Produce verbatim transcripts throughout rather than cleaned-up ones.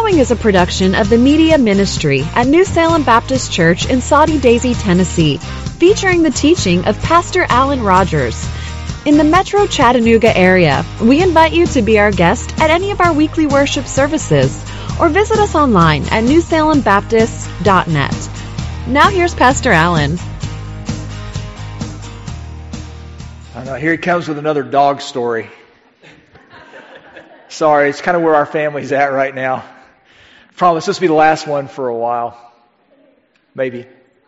following is a production of the Media Ministry at New Salem Baptist Church in Soddy Daisy, Tennessee, featuring the teaching of Pastor Alan Rogers. In the Metro Chattanooga area, we invite you to be our guest at any of our weekly worship services or visit us online at new salem baptist dot net. Now here's Pastor Alan. I know, here he comes with another dog story. Sorry, it's kind of where our family's at right now. Promise this will be the last one for a while. Maybe.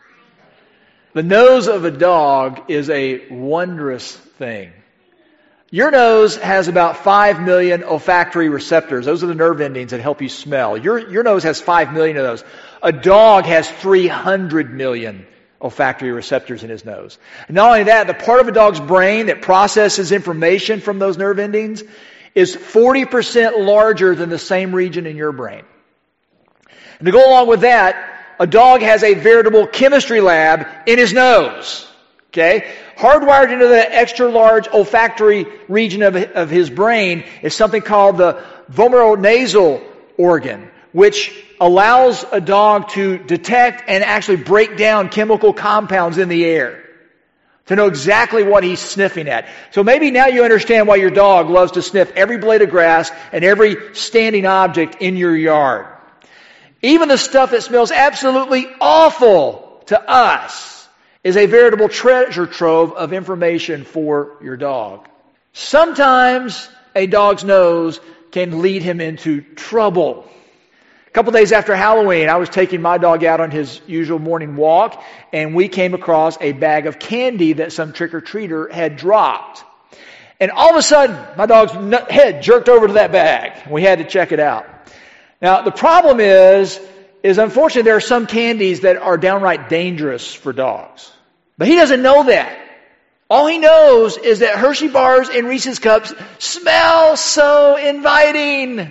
The nose of a dog is a wondrous thing. Your nose has about five million olfactory receptors. Those are the nerve endings that help you smell. Your, your nose has five million of those. A dog has three hundred million olfactory receptors in his nose. And not only that, the part of a dog's brain that processes information from those nerve endings is forty percent larger than the same region in your brain. And to go along with that, a dog has a veritable chemistry lab in his nose. Okay? Hardwired into the extra large olfactory region of, of his brain is something called the vomeronasal organ, which allows a dog to detect and actually break down chemical compounds in the air, to know exactly what he's sniffing at. So maybe now you understand why your dog loves to sniff every blade of grass and every standing object in your yard. Even the stuff that smells absolutely awful to us is a veritable treasure trove of information for your dog. Sometimes a dog's nose can lead him into trouble. A couple days after Halloween, I was taking my dog out on his usual morning walk, and we came across a bag of candy that some trick-or-treater had dropped. And all of a sudden, my dog's head jerked over to that bag. We had to check it out. Now, the problem is, is unfortunately there are some candies that are downright dangerous for dogs. But he doesn't know that. All he knows is that Hershey bars and Reese's cups smell so inviting.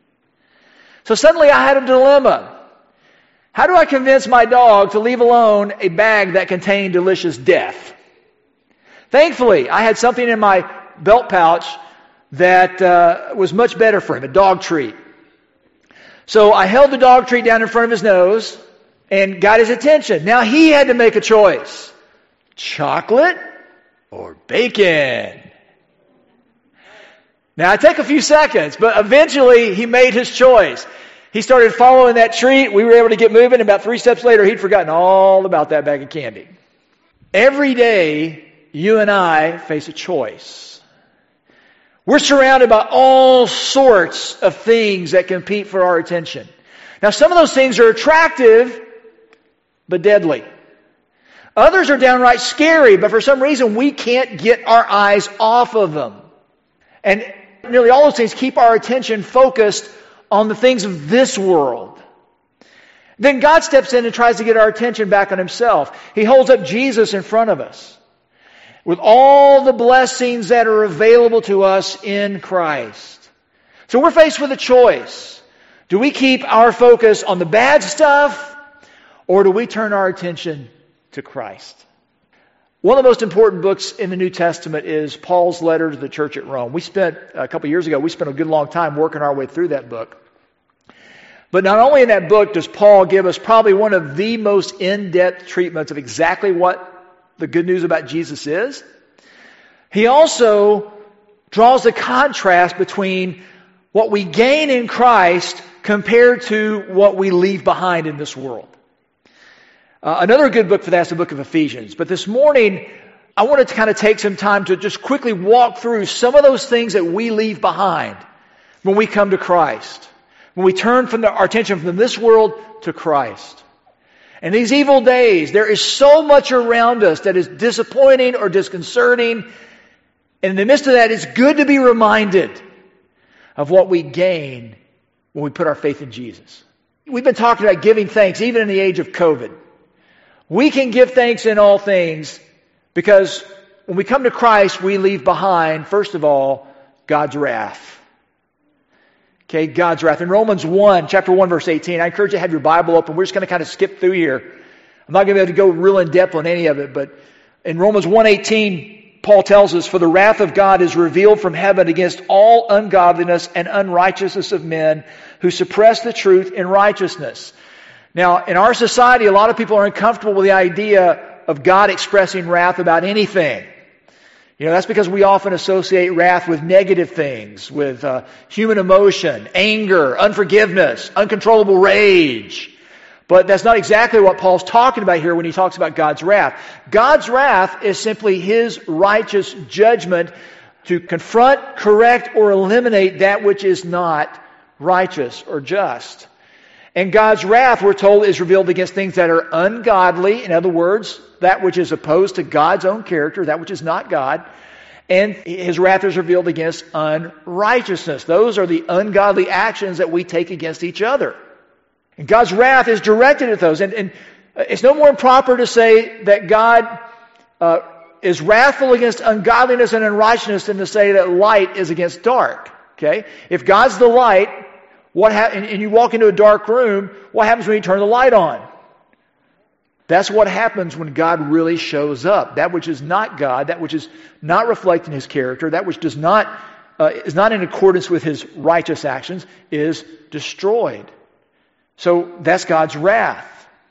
So suddenly I had a dilemma. How do I convince my dog to leave alone a bag that contained delicious death? Thankfully, I had something in my belt pouch that uh, was much better for him, a dog treat. So I held the dog treat down in front of his nose and got his attention. Now he had to make a choice. Chocolate or bacon? Now it took a few seconds, but eventually he made his choice. He started following that treat. We were able to get moving. About three steps later, he'd forgotten all about that bag of candy. Every day, you and I face a choice. We're surrounded by all sorts of things that compete for our attention. Now, some of those things are attractive, but deadly. Others are downright scary, but for some reason we can't get our eyes off of them. And nearly all those things keep our attention focused on the things of this world. Then God steps in and tries to get our attention back on Himself. He holds up Jesus in front of us with all the blessings that are available to us in Christ. So we're faced with a choice. Do we keep our focus on the bad stuff, or do we turn our attention to Christ? One of the most important books in the New Testament is Paul's letter to the church at Rome. We spent, a couple years ago, we spent a good long time working our way through that book. But not only in that book does Paul give us probably one of the most in-depth treatments of exactly what the good news about Jesus is, he also draws the contrast between what we gain in Christ compared to what we leave behind in this world. Uh, another good book for that is the book of Ephesians. But this morning, I wanted to kind of take some time to just quickly walk through some of those things that we leave behind when we come to Christ. When we turn from the, our attention from this world to Christ. In these evil days, there is so much around us that is disappointing or disconcerting. And in the midst of that, it's good to be reminded of what we gain when we put our faith in Jesus. We've been talking about giving thanks even in the age of COVID. We can give thanks in all things because when we come to Christ, we leave behind, first of all, God's wrath. Okay, God's wrath. In Romans one, chapter one, verse eighteen, I encourage you to have your Bible open. We're just going to kind of skip through here. I'm not going to be able to go real in depth on any of it, but in Romans one eighteen, Paul tells us, "For the wrath of God is revealed from heaven against all ungodliness and unrighteousness of men who suppress the truth in righteousness." Now, in our society, a lot of people are uncomfortable with the idea of God expressing wrath about anything. You know, that's because we often associate wrath with negative things, with uh, human emotion, anger, unforgiveness, uncontrollable rage. But that's not exactly what Paul's talking about here when he talks about God's wrath. God's wrath is simply His righteous judgment to confront, correct, or eliminate that which is not righteous or just. And God's wrath, we're told, is revealed against things that are ungodly. In other words, that which is opposed to God's own character, that which is not God. And His wrath is revealed against unrighteousness. Those are the ungodly actions that we take against each other. And God's wrath is directed at those. And, and it's no more improper to say that God uh, is wrathful against ungodliness and unrighteousness than to say that light is against dark. Okay? If God's the light, what ha- and, and you walk into a dark room, what happens when you turn the light on? That's what happens when God really shows up. That which is not God, that which is not reflecting His character, that which does not uh, is not in accordance with His righteous actions, is destroyed. So that's God's wrath.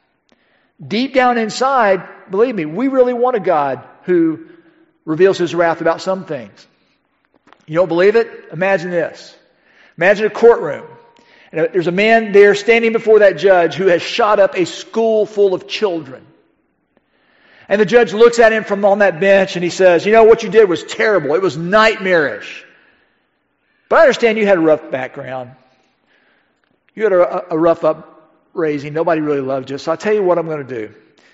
Deep down inside, believe me, we really want a God who reveals His wrath about some things. You don't believe it? Imagine this. Imagine a courtroom. And there's a man there standing before that judge who has shot up a school full of children. And the judge looks at him from on that bench and he says, "You know, what you did was terrible. It was nightmarish. But I understand you had a rough background. You had a, a rough upraising. Nobody really loved you. So I'll tell you what I'm going to do.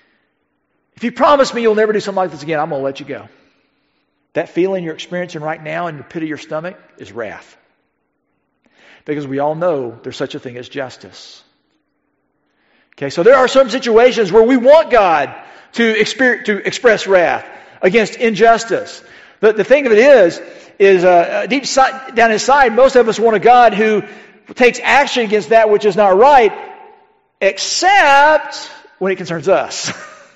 If you promise me you'll never do something like this again, I'm going to let you go." That feeling you're experiencing right now in the pit of your stomach is wrath. Because we all know there's such a thing as justice. Okay, so there are some situations where we want God to, experience, to express wrath against injustice. The, the thing of it is, is uh, deep side, down inside, most of us want a God who takes action against that which is not right, except when it concerns us.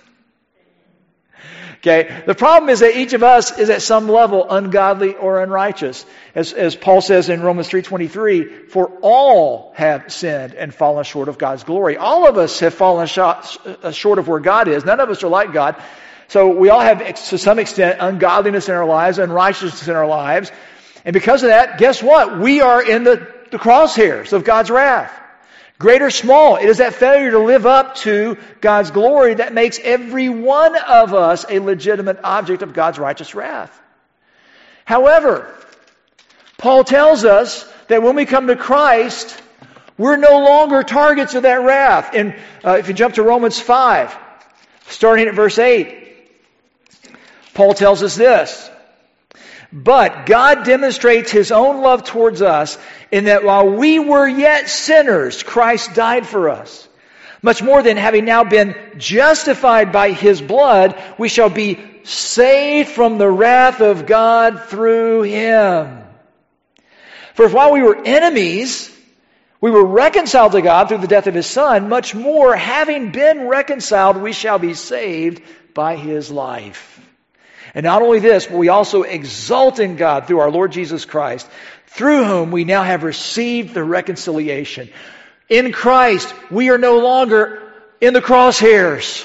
Okay, the problem is that each of us is at some level ungodly or unrighteous. As, as Paul says in Romans three twenty-three, "For all have sinned and fallen short of God's glory." All of us have fallen short of where God is. None of us are like God. So we all have, to some extent, ungodliness in our lives, unrighteousness in our lives. And because of that, guess what? We are in the, the crosshairs of God's wrath. Great or small, it is that failure to live up to God's glory that makes every one of us a legitimate object of God's righteous wrath. However, Paul tells us that when we come to Christ, we're no longer targets of that wrath. And uh, if you jump to Romans five, starting at verse eight, Paul tells us this: "But God demonstrates His own love towards us in that while we were yet sinners, Christ died for us. Much more than having now been justified by His blood, we shall be saved from the wrath of God through Him. For if while we were enemies, we were reconciled to God through the death of His Son, much more, having been reconciled, we shall be saved by His life. And not only this, but we also exult in God through our Lord Jesus Christ, through whom we now have received the reconciliation." In Christ, we are no longer in the crosshairs.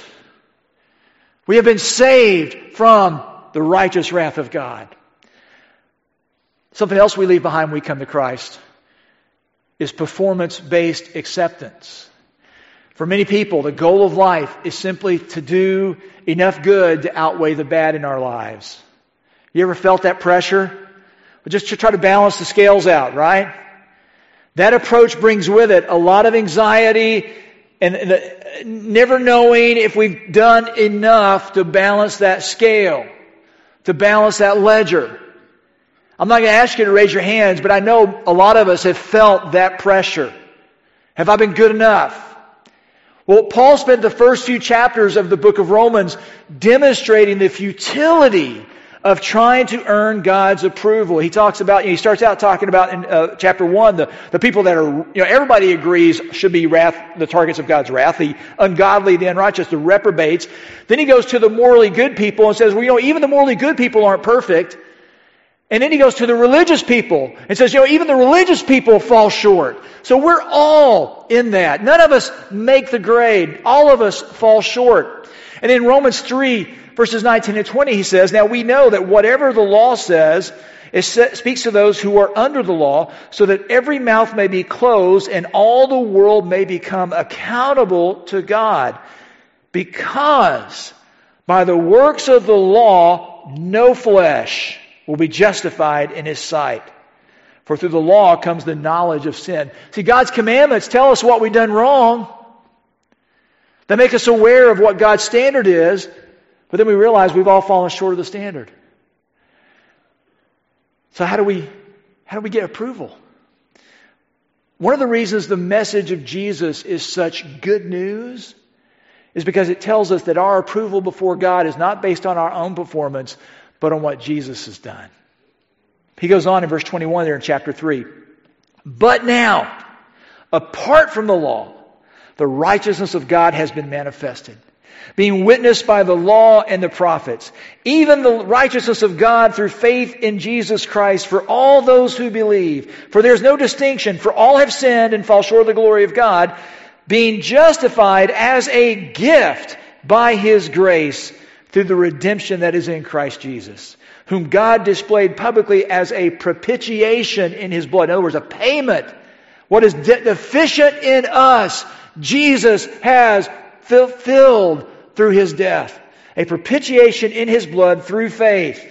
We have been saved from the righteous wrath of God. Something else we leave behind when we come to Christ is performance-based acceptance. For many people, the goal of life is simply to do enough good to outweigh the bad in our lives. You ever felt that pressure? Just to try to balance the scales out, right? That approach brings with it a lot of anxiety and never knowing if we've done enough to balance that scale, to balance that ledger. I'm not going to ask you to raise your hands, but I know a lot of us have felt that pressure. Have I been good enough? Well, Paul spent the first few chapters of the book of Romans demonstrating the futility of trying to earn God's approval. He talks about, you know, he starts out talking about in uh, chapter one, the, the people that are, you know, everybody agrees should be wrath, the targets of God's wrath, the ungodly, the unrighteous, the reprobates. Then he goes to the morally good people and says, well, you know, even the morally good people aren't perfect. And then he goes to the religious people and says, you know, even the religious people fall short. So we're all in that. None of us make the grade. All of us fall short. And in Romans three, verses nineteen and twenty, he says, now we know that whatever the law says, it speaks to those who are under the law, so that every mouth may be closed and all the world may become accountable to God. Because by the works of the law, no flesh will be justified in His sight. For through the law comes the knowledge of sin. See, God's commandments tell us what we've done wrong. They make us aware of what God's standard is, but then we realize we've all fallen short of the standard. So how do we, how do we get approval? One of the reasons the message of Jesus is such good news is because it tells us that our approval before God is not based on our own performance, but on what Jesus has done. He goes on in verse twenty-one there in chapter three. But now, apart from the law, the righteousness of God has been manifested, being witnessed by the law and the prophets, even the righteousness of God through faith in Jesus Christ for all those who believe. For there is no distinction, for all have sinned and fall short of the glory of God, being justified as a gift by His grace through the redemption that is in Christ Jesus, whom God displayed publicly as a propitiation in His blood. In other words, a payment. What is de- deficient in us, Jesus has fulfilled through His death. A propitiation in His blood through faith.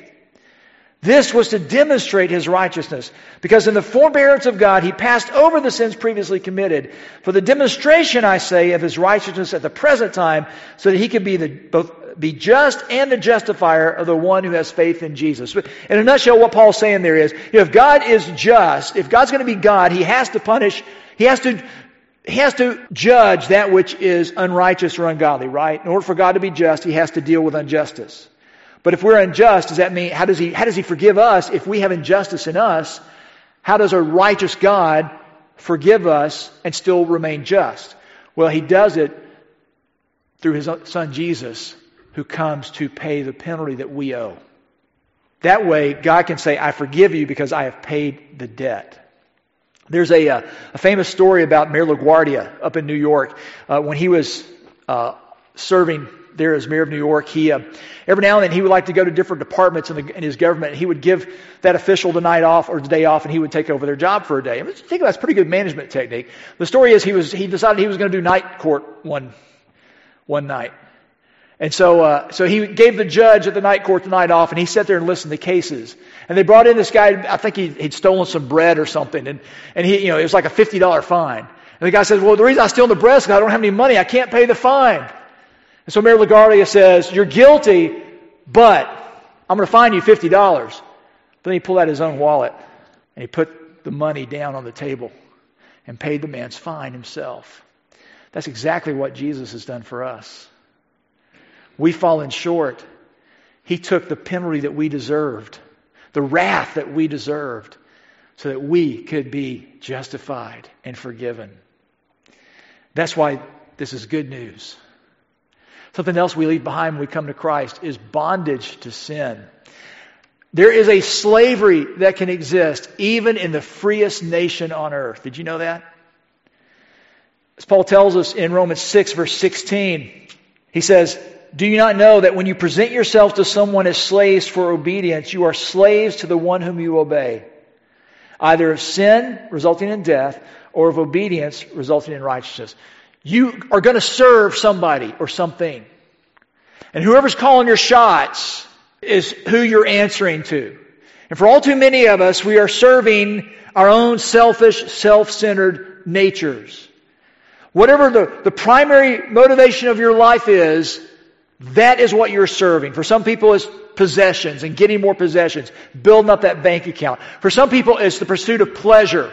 This was to demonstrate His righteousness, because in the forbearance of God, He passed over the sins previously committed. For the demonstration, I say, of His righteousness at the present time, so that He could be the both be just and the justifier of the one who has faith in Jesus. In a nutshell, what Paul's saying there is, you know, if God is just, if God's going to be God, He has to punish, He has to He has to judge that which is unrighteous or ungodly, right? In order for God to be just, He has to deal with injustice. But if we're unjust, does that mean, how does He, how does He forgive us if we have injustice in us? How does a righteous God forgive us and still remain just? Well, He does it through His Son Jesus, who comes to pay the penalty that we owe. That way, God can say, I forgive you because I have paid the debt. There's a, uh, a famous story about Mayor LaGuardia up in New York. Uh, when he was uh, serving there as mayor of New York, he uh, every now and then he would like to go to different departments in, the, in his government. He would give that official the night off or the day off, and he would take over their job for a day. I mean, think that's a pretty good management technique. The story is he was he decided he was going to do night court one one night. And so uh, so he gave the judge at the night court the night off, and he sat there and listened to cases. And they brought in this guy, I think he, he'd stolen some bread or something, and, and he, you know, it was like a fifty dollars fine. And the guy says, well, the reason I steal the bread is because I don't have any money. I can't pay the fine. And so Mayor LaGuardia says, you're guilty, but I'm going to fine you fifty dollars. But then he pulled out his own wallet, and he put the money down on the table and paid the man's fine himself. That's exactly what Jesus has done for us. We've fallen short. He took the penalty that we deserved, the wrath that we deserved, so that we could be justified and forgiven. That's why this is good news. Something else we leave behind when we come to Christ is bondage to sin. There is a slavery that can exist even in the freest nation on earth. Did you know that? As Paul tells us in Romans six, verse sixteen, he says, do you not know that when you present yourselves to someone as slaves for obedience, you are slaves to the one whom you obey, either of sin resulting in death or of obedience resulting in righteousness? You are going to serve somebody or something. And whoever's calling your shots is who you're answering to. And for all too many of us, we are serving our own selfish, self-centered natures. Whatever the, the primary motivation of your life is, that is what you're serving. For some people, it's possessions and getting more possessions, building up that bank account. For some people, it's the pursuit of pleasure.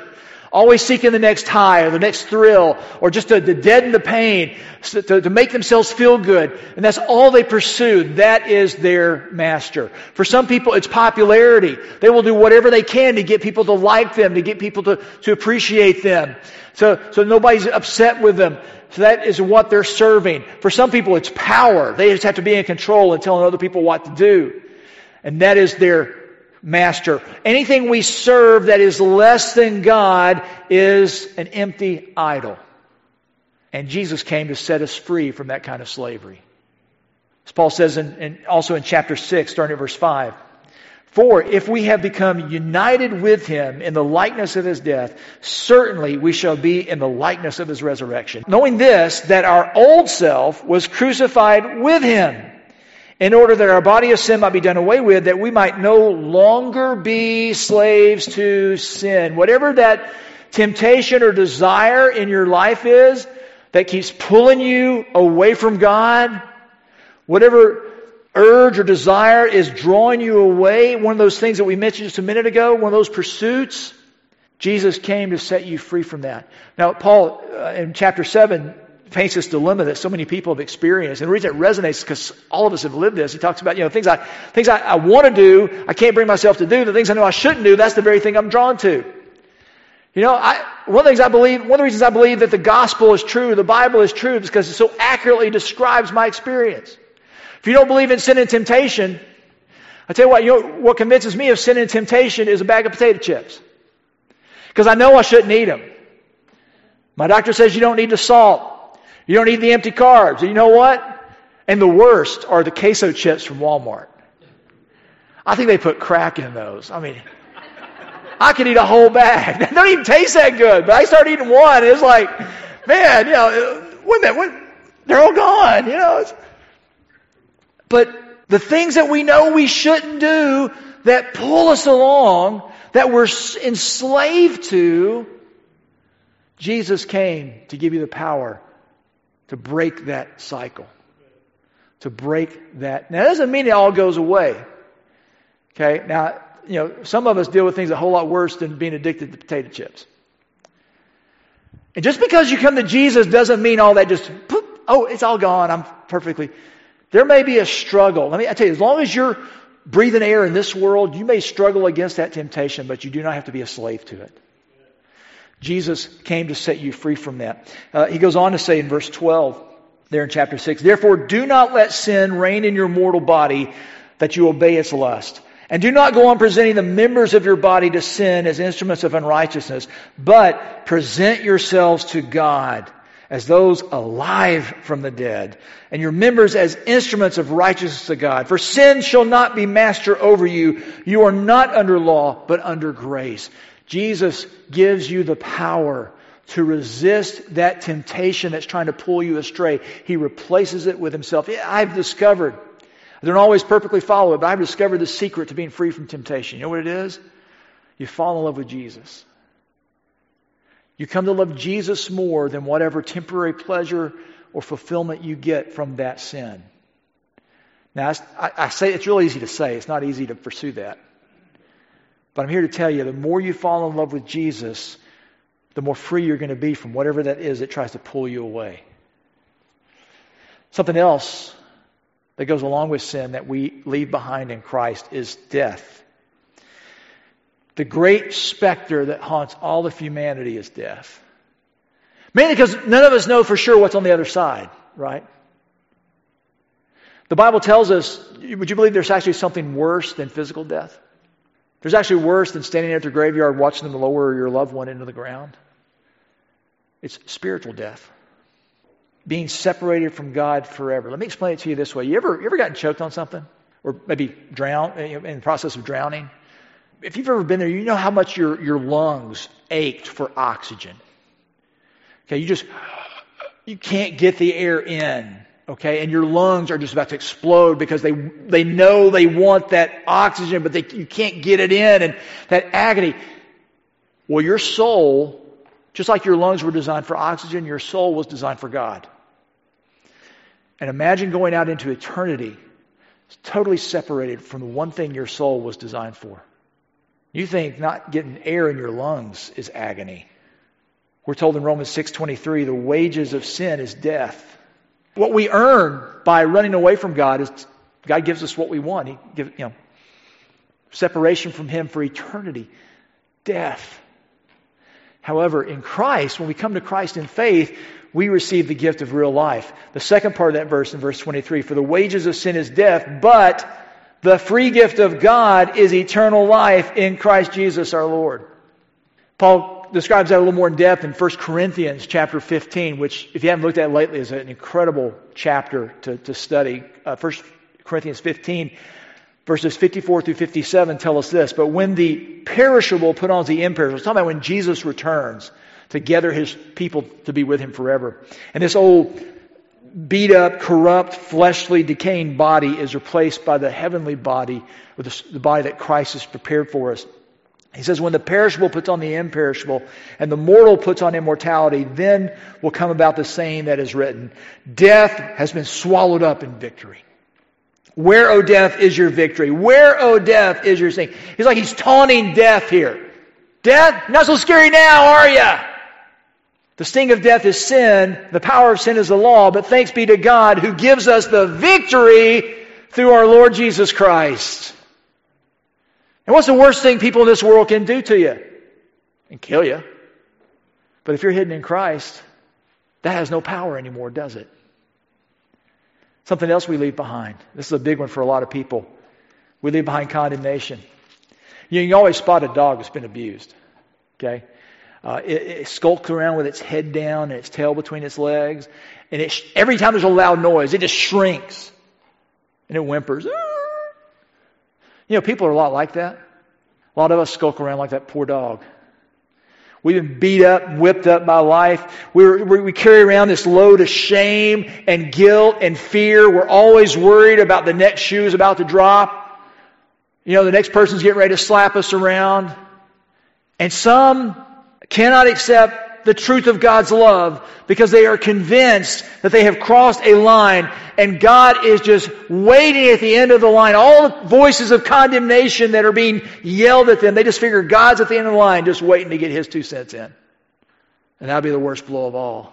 always seeking the next high or the next thrill, or just to, to deaden the pain, to, to make themselves feel good. And that's all they pursue. That is their master. For some people, it's popularity. They will do whatever they can to get people to like them, to get people to, to appreciate them. So, so nobody's upset with them. So that is what they're serving. For some people, it's power. They just have to be in control and telling other people what to do. And that is their master. Anything we serve that is less than God is an empty idol. And Jesus came to set us free from that kind of slavery. As Paul says in, in, also in chapter six, starting at verse five. For if we have become united with Him in the likeness of His death, certainly we shall be in the likeness of His resurrection. Knowing this, that our old self was crucified with Him, in order that our body of sin might be done away with, that we might no longer be slaves to sin. Whatever that temptation or desire in your life is that keeps pulling you away from God, whatever urge or desire is drawing you away, one of those things that we mentioned just a minute ago, one of those pursuits, Jesus came to set you free from that. Now, Paul, uh, in chapter seven, paints this dilemma that so many people have experienced. And the reason it resonates is because all of us have lived this. He talks about, you know, things I things I, I want to do, I can't bring myself to do. The things I know I shouldn't do, that's the very thing I'm drawn to. You know, I, one of the things I believe, one of the reasons I believe that the gospel is true, the Bible is true, is because it so accurately describes my experience. If you don't believe in sin and temptation, I tell you what, you know what convinces me of sin and temptation is a bag of potato chips. Because I know I shouldn't eat them. My doctor says you don't need the salt. You don't need the empty carbs. And you know what? And the worst are the queso chips from Walmart. I think they put crack in those. I mean, I could eat a whole bag. They don't even taste that good. But I started eating one, and it's like, man, you know, wait a minute, what? They're all gone. You know. It's, but the things that we know we shouldn't do that pull us along, that we're enslaved to, Jesus came to give you the power to break that cycle. To break that. Now, that doesn't mean it all goes away. Okay? Now, you know, some of us deal with things a whole lot worse than being addicted to potato chips. And just because you come to Jesus doesn't mean all that just, poof, oh, it's all gone. I'm perfectly... There may be a struggle. Let me I tell you, as long as you're breathing air in this world, you may struggle against that temptation, but you do not have to be a slave to it. Jesus came to set you free from that. Uh, he goes on to say in verse twelve, there in chapter six, therefore do not let sin reign in your mortal body, that you obey its lust. And do not go on presenting the members of your body to sin as instruments of unrighteousness, but present yourselves to God as those alive from the dead, and your members as instruments of righteousness to God. For sin shall not be master over you. You are not under law, but under grace. Jesus gives you the power to resist that temptation that's trying to pull you astray. He replaces it with Himself. I've discovered, I don't always perfectly follow it, but I've discovered the secret to being free from temptation. You know what it is? You fall in love with Jesus. You come to love Jesus more than whatever temporary pleasure or fulfillment you get from that sin. Now, I, I say it's real easy to say. It's not easy to pursue that. But I'm here to tell you, the more you fall in love with Jesus, the more free you're going to be from whatever that is that tries to pull you away. Something else that goes along with sin that we leave behind in Christ is death. The great specter that haunts all of humanity is death. Mainly because none of us know for sure what's on the other side, right? The Bible tells us, would you believe there's actually something worse than physical death? There's actually worse than standing at the graveyard watching them lower your loved one into the ground. It's spiritual death. Being separated from God forever. Let me explain it to you this way. You ever, you ever gotten choked on something? Or maybe drowned, in the process of drowning? If you've ever been there, you know how much your, your lungs ached for oxygen. Okay, you just, you can't get the air in. Okay, and your lungs are just about to explode because they they know they want that oxygen, but they, you can't get it in, and that agony. Well, your soul, just like your lungs were designed for oxygen, your soul was designed for God. And imagine going out into eternity, totally separated from the one thing your soul was designed for. You think not getting air in your lungs is agony. We're told in Romans six twenty-three, the wages of sin is death. What we earn by running away from God is God gives us what we want. He gives, you know, separation from Him for eternity, death. However, in Christ, when we come to Christ in faith, we receive the gift of real life. The second part of that verse in verse twenty-three, for the wages of sin is death, but the free gift of God is eternal life in Christ Jesus our Lord. Paul describes that a little more in depth in First Corinthians chapter fifteen, which, if you haven't looked at it lately, is an incredible chapter to, to study. Uh, First Corinthians fifteen, verses fifty-four through fifty-seven tell us this, but when the perishable put on the imperishable, it's talking about when Jesus returns to gather His people to be with Him forever. And this old beat up, corrupt, fleshly, decaying body is replaced by the heavenly body, or the, the body that Christ has prepared for us. He says, when the perishable puts on the imperishable, and the mortal puts on immortality, then will come about the saying that is written, death has been swallowed up in victory. Where, O death, is your victory? Where, O death, is your sting? He's like he's taunting death here. Death, not so scary now, are you? The sting of death is sin. The power of sin is the law. But thanks be to God who gives us the victory through our Lord Jesus Christ. And what's the worst thing people in this world can do to you? And kill you. But if you're hidden in Christ, that has no power anymore, does it? Something else we leave behind. This is a big one for a lot of people. We leave behind condemnation. You can always spot a dog that's been abused. Okay? Uh, it, it skulks around with its head down and its tail between its legs. And it, every time there's a loud noise, it just shrinks. And it whimpers. You know, people are a lot like that. A lot of us skulk around like that poor dog. We've been beat up, whipped up by life. We're, we we carry around this load of shame and guilt and fear. We're always worried about the next shoe is about to drop. You know, the next person's getting ready to slap us around. And some cannot accept the truth of God's love because they are convinced that they have crossed a line and God is just waiting at the end of the line. All the voices of condemnation that are being yelled at them, they just figure God's at the end of the line just waiting to get His two cents in. And that'll be the worst blow of all.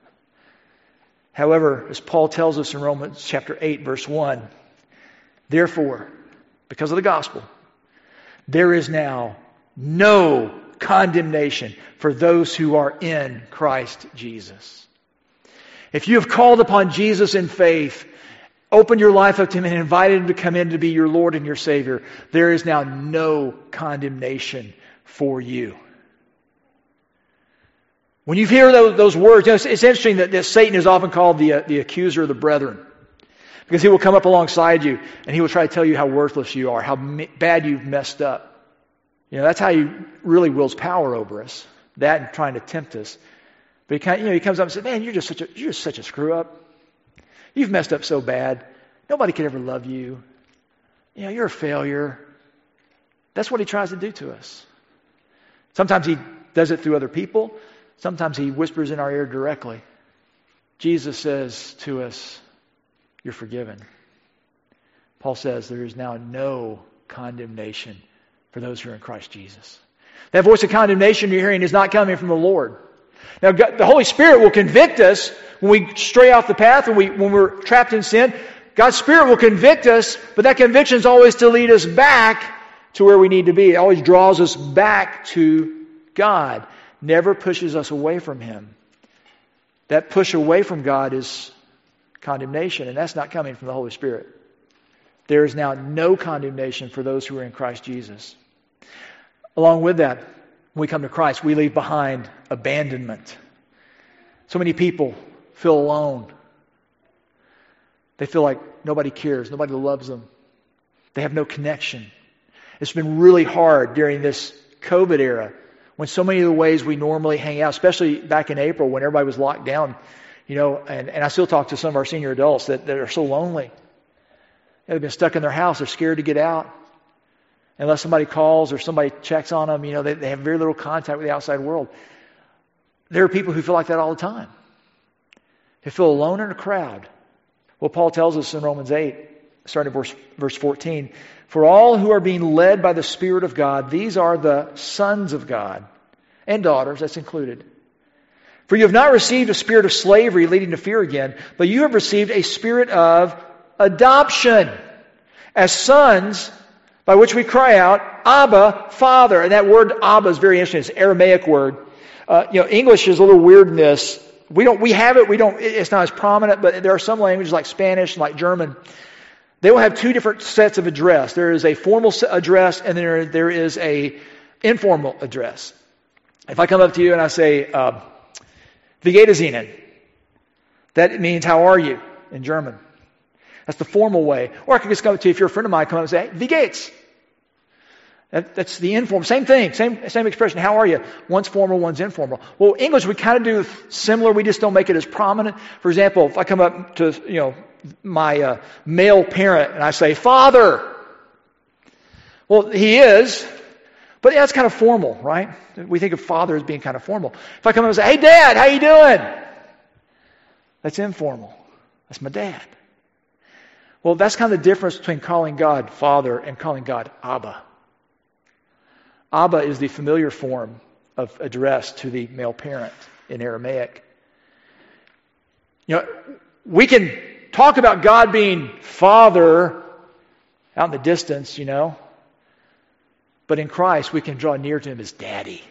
However, as Paul tells us in Romans chapter eight, verse one, therefore, because of the gospel, there is now no condemnation for those who are in Christ Jesus. If you have called upon Jesus in faith, opened your life up to Him and invited Him to come in to be your Lord and your Savior, there is now no condemnation for you. When you hear those, those words, you know, it's, it's interesting that, that Satan is often called the, uh, the accuser of the brethren. Because he will come up alongside you and he will try to tell you how worthless you are, how me- bad you've messed up. You know, that's how he really wields power over us. That and trying to tempt us. But he, kind of, you know, he comes up and says, man, you're just such a you're just such a screw up. You've messed up so bad. Nobody could ever love you. You know, you're a failure. That's what he tries to do to us. Sometimes he does it through other people. Sometimes he whispers in our ear directly. Jesus says to us, you're forgiven. Paul says there is now no condemnation for those who are in Christ Jesus. That voice of condemnation you're hearing is not coming from the Lord. Now, God, the Holy Spirit will convict us when we stray off the path, when, we, when we're trapped in sin. God's Spirit will convict us, but that conviction is always to lead us back to where we need to be. It always draws us back to God, never pushes us away from Him. That push away from God is condemnation, and that's not coming from the Holy Spirit. There is now no condemnation for those who are in Christ Jesus. Along with that, when we come to Christ, we leave behind abandonment. So many people feel alone. They feel like nobody cares, nobody loves them. They have no connection. It's been really hard during this COVID era when so many of the ways we normally hang out, especially back in April when everybody was locked down, you know, and, and I still talk to some of our senior adults that, that are so lonely. They've been stuck in their house. They're scared to get out. Unless somebody calls or somebody checks on them, you know, they, they have very little contact with the outside world. There are people who feel like that all the time. They feel alone in a crowd. Well, Paul tells us in Romans eight, starting at verse, verse fourteen, for all who are being led by the Spirit of God, these are the sons of God and daughters, that's included. For you have not received a spirit of slavery leading to fear again, but you have received a spirit of adoption as sons, by which we cry out, Abba, Father. And that word Abba is very interesting. It's an Aramaic word. Uh, you know, English is a little weird in this. We don't, we have it, we don't, it's not as prominent, but there are some languages like Spanish, like German. They will have two different sets of address. There is a formal address and there, there is a informal address. If I come up to you and I say, uh, Wie geht es Ihnen? That means, how are you in German? That's the formal way. Or I could just come up to you, if you're a friend of mine, come up and say, Wie geht's? That, that's the informal. Same thing, same same expression. How are you? One's formal, one's informal. Well, English, we kind of do similar. We just don't make it as prominent. For example, if I come up to, you know, my uh, male parent and I say, Father. Well, he is, but that's kind of formal, right? We think of father as being kind of formal. If I come up and say, Hey, Dad, how you doing? That's informal. That's my dad. Well, that's kind of the difference between calling God Father and calling God Abba. Abba is the familiar form of address to the male parent in Aramaic. You know, we can talk about God being Father out in the distance, you know, but in Christ we can draw near to Him as Daddy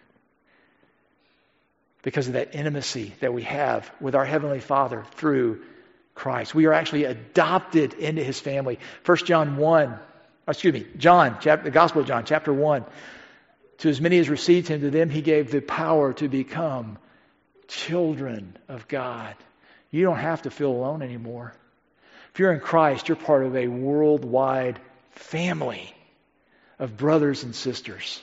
because of that intimacy that we have with our Heavenly Father through Christ. We are actually adopted into His family. First John one, excuse me, John, chapter, the Gospel of John, chapter one. To as many as received Him, to them He gave the power to become children of God. You don't have to feel alone anymore. If you're in Christ, you're part of a worldwide family of brothers and sisters.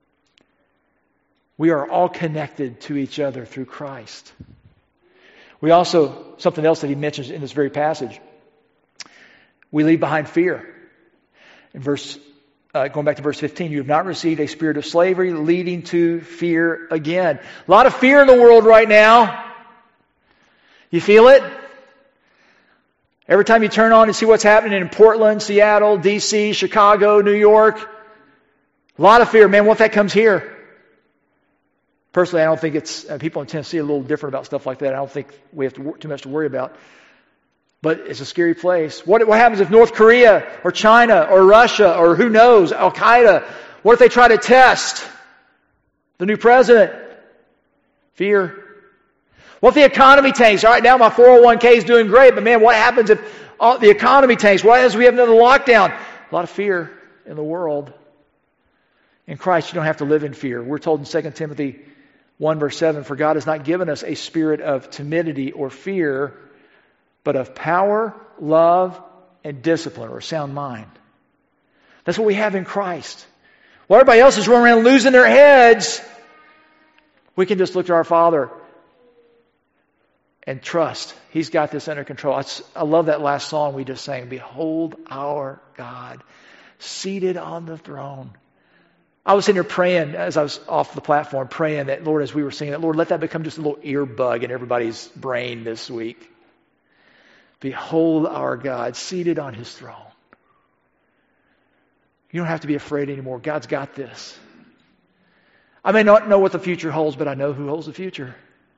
We are all connected to each other through Christ. We also, something else that he mentions in this very passage, we leave behind fear. In verse, uh, going back to verse fifteen, you have not received a spirit of slavery leading to fear again. A lot of fear in the world right now. You feel it? Every time you turn on and see what's happening in Portland, Seattle, D C, Chicago, New York, a lot of fear. Man, what if that comes here? Personally, I don't think it's, uh, people in Tennessee are a little different about stuff like that. I don't think we have to, too much to worry about. But it's a scary place. What, what happens if North Korea or China or Russia or who knows, Al-Qaeda, what if they try to test the new president? Fear. What if the economy tanks? All right, now my four oh one k is doing great, but man, what happens if all, the economy tanks? What happens if we have another lockdown? A lot of fear in the world. In Christ, you don't have to live in fear. We're told in Second Timothy one verse seven, for God has not given us a spirit of timidity or fear, but of power, love, and discipline, or sound mind. That's what we have in Christ. While everybody else is running around losing their heads, we can just look to our Father and trust. He's got this under control. I, I love that last song we just sang. Behold our God, seated on the throne. I was sitting there praying as I was off the platform, praying that, Lord, as we were singing that, Lord, let that become just a little earbug in everybody's brain this week. Behold our God, seated on His throne. You don't have to be afraid anymore. God's got this. I may not know what the future holds, but I know who holds the future.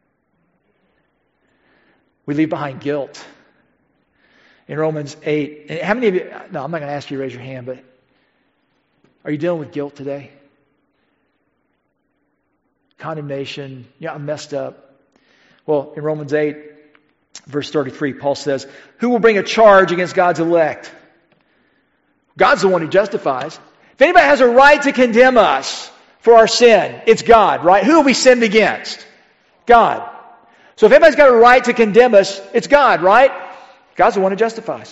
We leave behind guilt. In Romans eight, and how many of you, no, I'm not going to ask you to raise your hand, but are you dealing with guilt today? Condemnation. Yeah, I'm messed up. Well, in Romans eight, verse thirty-three, Paul says, who will bring a charge against God's elect? God's the one who justifies. If anybody has a right to condemn us for our sin, it's God, right? Who have we sinned against? God. So if anybody's got a right to condemn us, it's God, right? God's the one who justifies.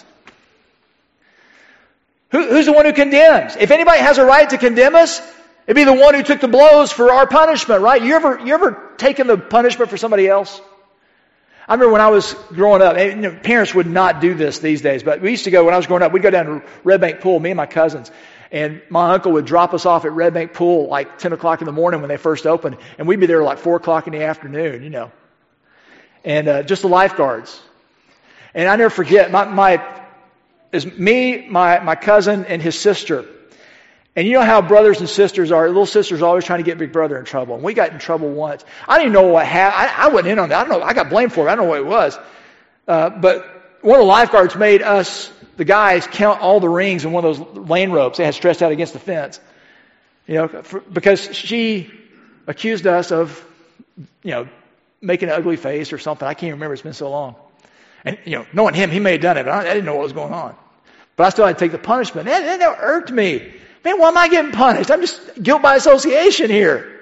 Who, who's the one who condemns? If anybody has a right to condemn us, it'd be the one who took the blows for our punishment, right? You ever, you ever taken the punishment for somebody else? I remember when I was growing up, and, you know, parents would not do this these days, but we used to go, when I was growing up, we'd go down to Red Bank Pool, me and my cousins, and my uncle would drop us off at Red Bank Pool like ten o'clock in the morning when they first opened, and we'd be there like four o'clock in the afternoon, you know. And uh, just the lifeguards. And I never forget, my, my Is me, my, my cousin, and his sister. And you know how brothers and sisters are. Little sisters are always trying to get big brother in trouble. And we got in trouble once. I didn't even know what happened. I, I wasn't in on that. I don't know. I got blamed for it. I don't know what it was. Uh, but one of the lifeguards made us, the guys, count all the rings in one of those lane ropes they had stretched out against the fence. You know, for, because she accused us of, you know, making an ugly face or something. I can't even remember. It's been so long. And, you know, knowing him, he may have done it, but I, I didn't know what was going on. But I still had to take the punishment. That, that, that irked me. Man, why am I getting punished? I'm just guilt by association here.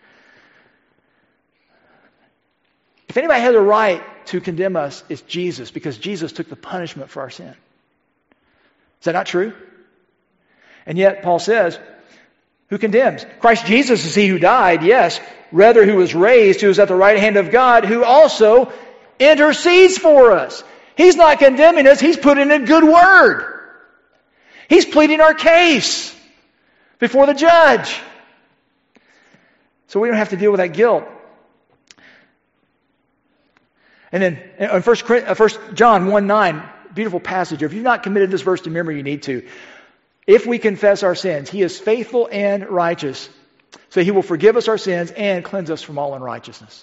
If anybody has a right to condemn us, it's Jesus, because Jesus took the punishment for our sin. Is that not true? And yet, Paul says, who condemns? Christ Jesus is he who died, yes. Rather, who was raised, who is at the right hand of God, who also intercedes for us. He's not condemning us. He's putting in a good word. He's pleading our case before the judge. So we don't have to deal with that guilt. And then in First John one nine, beautiful passage. If you've not committed this verse to memory, you need to. If we confess our sins, He is faithful and righteous, so He will forgive us our sins and cleanse us from all unrighteousness.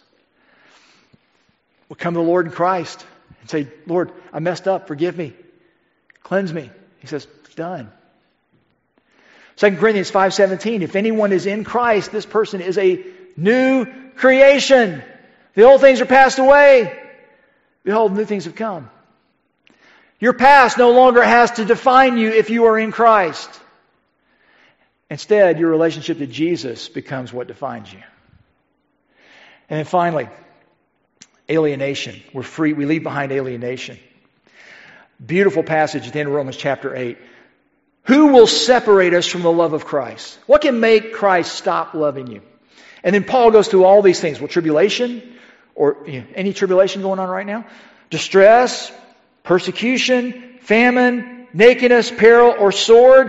We'll come to the Lord in Christ and say, Lord, I messed up. Forgive me. Cleanse me. He says, it's done. Second Corinthians five seventeen, if anyone is in Christ, this person is a new creation. The old things are passed away. Behold, new things have come. Your past no longer has to define you if you are in Christ. Instead, your relationship to Jesus becomes what defines you. And then finally, alienation. We're free. We leave behind alienation. Beautiful passage at the end of Romans chapter eight. Who will separate us from the love of Christ? What can make Christ stop loving you? And then Paul goes through all these things. Well, tribulation, or you know, any tribulation going on right now? Distress, persecution, famine, nakedness, peril, or sword.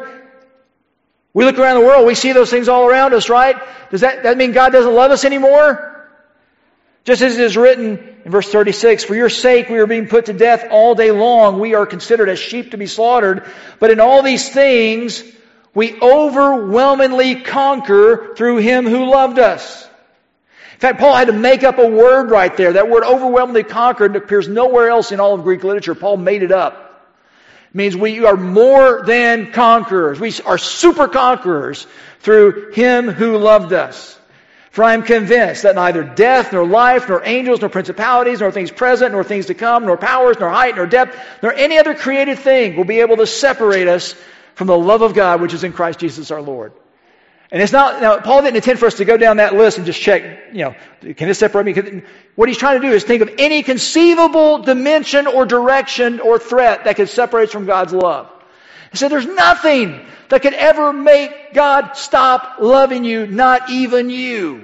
We look around the world, we see those things all around us, right? Does that, that mean God doesn't love us anymore? Just as it is written in verse thirty-six, for your sake we are being put to death all day long. We are considered as sheep to be slaughtered. But in all these things, we overwhelmingly conquer through Him who loved us. In fact, Paul had to make up a word right there. That word overwhelmingly conquered appears nowhere else in all of Greek literature. Paul made it up. It means we are more than conquerors. We are super conquerors through Him who loved us. For I am convinced that neither death, nor life, nor angels, nor principalities, nor things present, nor things to come, nor powers, nor height, nor depth, nor any other created thing will be able to separate us from the love of God which is in Christ Jesus our Lord. And it's not, now Paul didn't intend for us to go down that list and just check, you know, can this separate me? What he's trying to do is think of any conceivable dimension or direction or threat that could separate us from God's love. He said there's nothing that could ever make God stop loving you, not even you.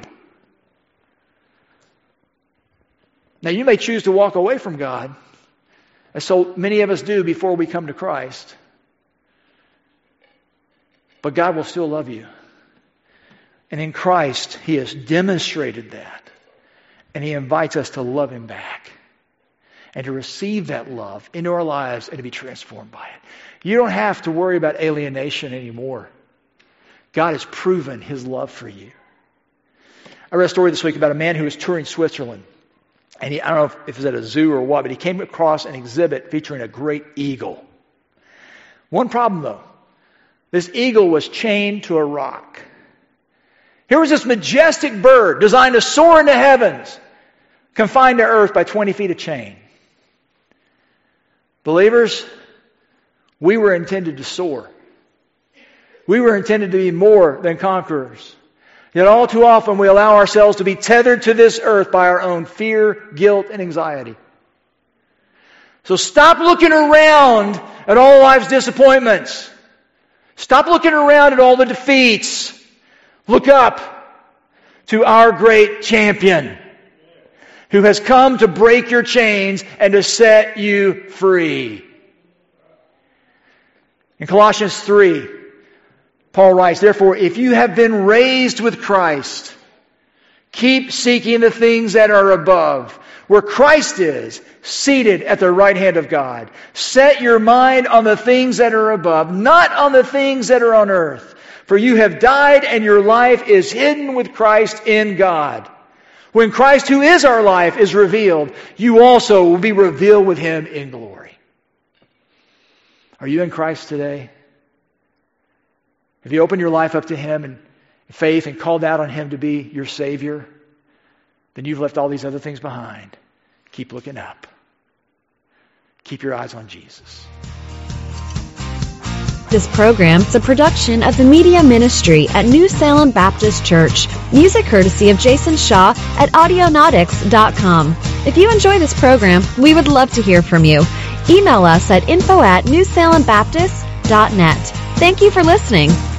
Now you may choose to walk away from God, as so many of us do before we come to Christ. But God will still love you. And in Christ, He has demonstrated that. And He invites us to love Him back. And to receive that love into our lives and to be transformed by it. You don't have to worry about alienation anymore. God has proven His love for you. I read a story this week about a man who was touring Switzerland. And he, I don't know if, if it was at a zoo or what, but he came across an exhibit featuring a great eagle. One problem though. This eagle was chained to a rock. Here was this majestic bird designed to soar into heavens, confined to earth by twenty feet of chain. Believers, we were intended to soar. We were intended to be more than conquerors. Yet all too often we allow ourselves to be tethered to this earth by our own fear, guilt, and anxiety. So stop looking around at all life's disappointments. Stop looking around at all the defeats. Look up to our great champion who has come to break your chains and to set you free. In Colossians three, Paul writes, therefore, if you have been raised with Christ, keep seeking the things that are above, where Christ is, seated at the right hand of God. Set your mind on the things that are above, not on the things that are on earth. For you have died, and your life is hidden with Christ in God. When Christ, who is our life, is revealed, you also will be revealed with Him in glory. Are you in Christ today? Have you opened your life up to Him in faith and called out on Him to be your Savior? Then you've left all these other things behind. Keep looking up. Keep your eyes on Jesus. This program is a production of the Media Ministry at New Salem Baptist Church. Music courtesy of Jason Shaw at audionautics dot com. If you enjoy this program, we would love to hear from you. Email us at info at new salem baptist dot net. Thank you for listening.